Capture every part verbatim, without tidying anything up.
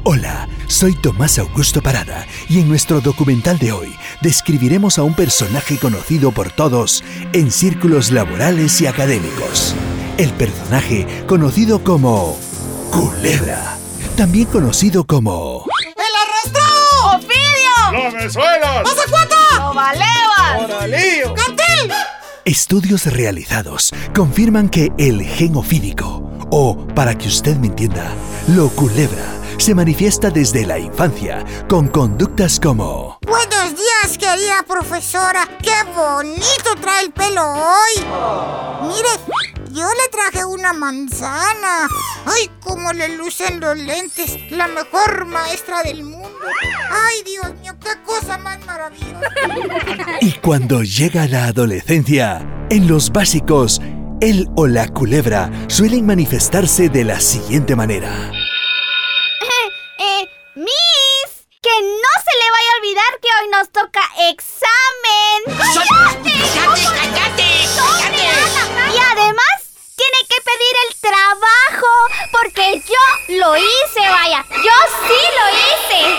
Hola, soy Tomás Augusto Parada y en nuestro documental de hoy describiremos a un personaje conocido por todos en círculos laborales y académicos. El personaje conocido como Culebra, también conocido como ¡El arrastrado! ¡Ofidio! ¡Lamezuelas! ¡Pasacuata! ¡Novalevas! ¡Oralillo! ¡Cartel! Estudios realizados confirman que el gen ofídico, o para que usted me entienda, lo culebra, se manifiesta desde la infancia con conductas como: Buenos días, querida profesora. ¡Qué bonito trae el pelo hoy! Mire, yo le traje una manzana. ¡Ay, cómo le lucen los lentes! La mejor maestra del mundo. ¡Ay, Dios mío, qué cosa más maravillosa! Y cuando llega la adolescencia, en los básicos, él o la culebra suelen manifestarse de la siguiente manera. Eh, Miss, que no se le vaya a olvidar que hoy nos toca examen. ¡Cállate! ¡Cállate, cállate, cállate! Y además tiene que pedir el trabajo porque yo lo hice, vaya. Yo sí lo hice.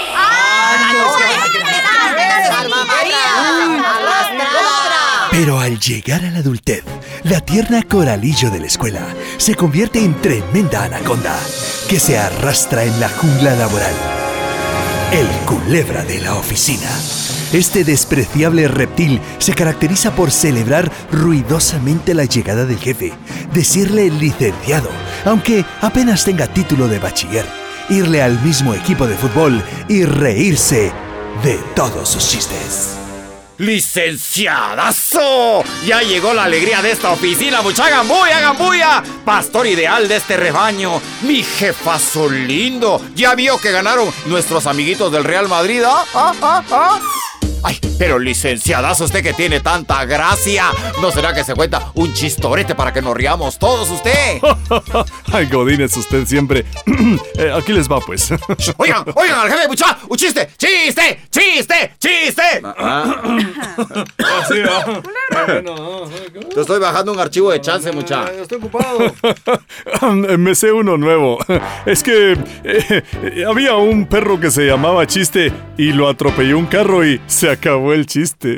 Pero al llegar a la adultez, la tierna coralillo de la escuela se convierte en tremenda anaconda que se arrastra en la jungla laboral. El culebra de la oficina. Este despreciable reptil se caracteriza por celebrar ruidosamente la llegada del jefe, decirle licenciado, aunque apenas tenga título de bachiller, irle al mismo equipo de fútbol y reírse de todos sus chistes. ¡Licenciadazo! Ya llegó la alegría de esta oficina, mucha gambulla, gambulla. Pastor ideal de este rebaño. Mi jefazo lindo. ¿Ya vio que ganaron nuestros amiguitos del Real Madrid? ¿Ah? ¿Ah? ¿Ah? ¿Ah? Ay, pero licenciadazo, usted que tiene tanta gracia. ¿No será que se cuenta un chistorete para que nos riamos todos usted? Ay, Godínez, usted siempre. eh, aquí les va, pues. Oigan, oigan al jefe, mucha. Un chiste, chiste, chiste, chiste. Así va. Bueno, Te estoy bajando un archivo de chance, mucha. estoy ocupado. Me sé uno nuevo. Es que eh, había un perro que se llamaba Chiste y lo atropelló un carro y se acabó el chiste.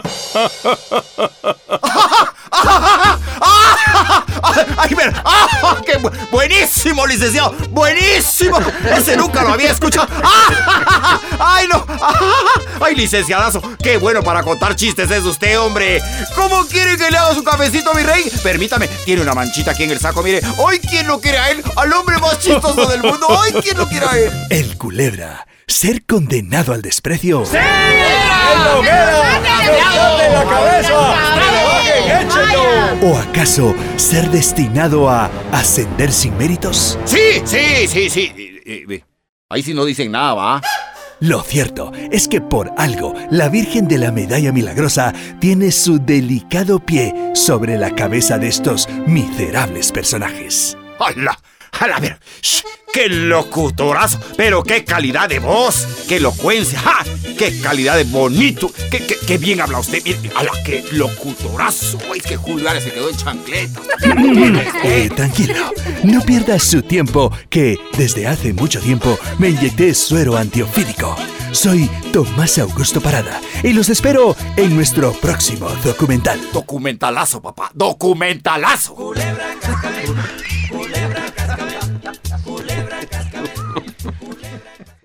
¡Ay, ver! ¡Ah! ¡Qué bu- buenísimo, licenciado! ¡Buenísimo! Ese nunca lo había escuchado. ¡Ah! ¡Ay, no! ¡Ay, licenciadazo! ¡Qué bueno para contar chistes es usted, hombre! ¿Cómo quiere que le haga su cafecito, mi rey? Permítame, tiene una manchita aquí en el saco, mire. ¡Hoy quién lo quiere a él! ¡Al hombre más chistoso del mundo! ¡Hoy quién lo quiere a él! El culebra, ser condenado al desprecio. ¡Sí! ¡La cabeza! ¡Échenlo! ¿O acaso ser destinado a ascender sin méritos? ¡Sí, sí, sí, sí! Eh, eh, Ahí sí no dicen nada, ¿va? Lo cierto es que por algo la Virgen de la Medalla Milagrosa tiene su delicado pie sobre la cabeza de estos miserables personajes. ¡Hala! ¡Hala! A ver, ¡shh! ¡Qué locutorazo! ¡Pero qué calidad de voz! ¡Qué elocuencia! ¡Ja! ¡Qué calidad de bonito! ¡Qué, qué, qué bien habla usted! ¡Mire! ¡Hala! ¡Qué locutorazo! ¡Es que Julio Álvarez se quedó en chancleta! Eh, tranquilo, no pierda su tiempo, que desde hace mucho tiempo me inyecté suero antiofídico. Soy Tomás Augusto Parada y los espero en nuestro próximo documental. ¡Documentalazo, papá! ¡Documentalazo! Culebra, cascabel. Culebra, cascabel. Culebra, cascabel.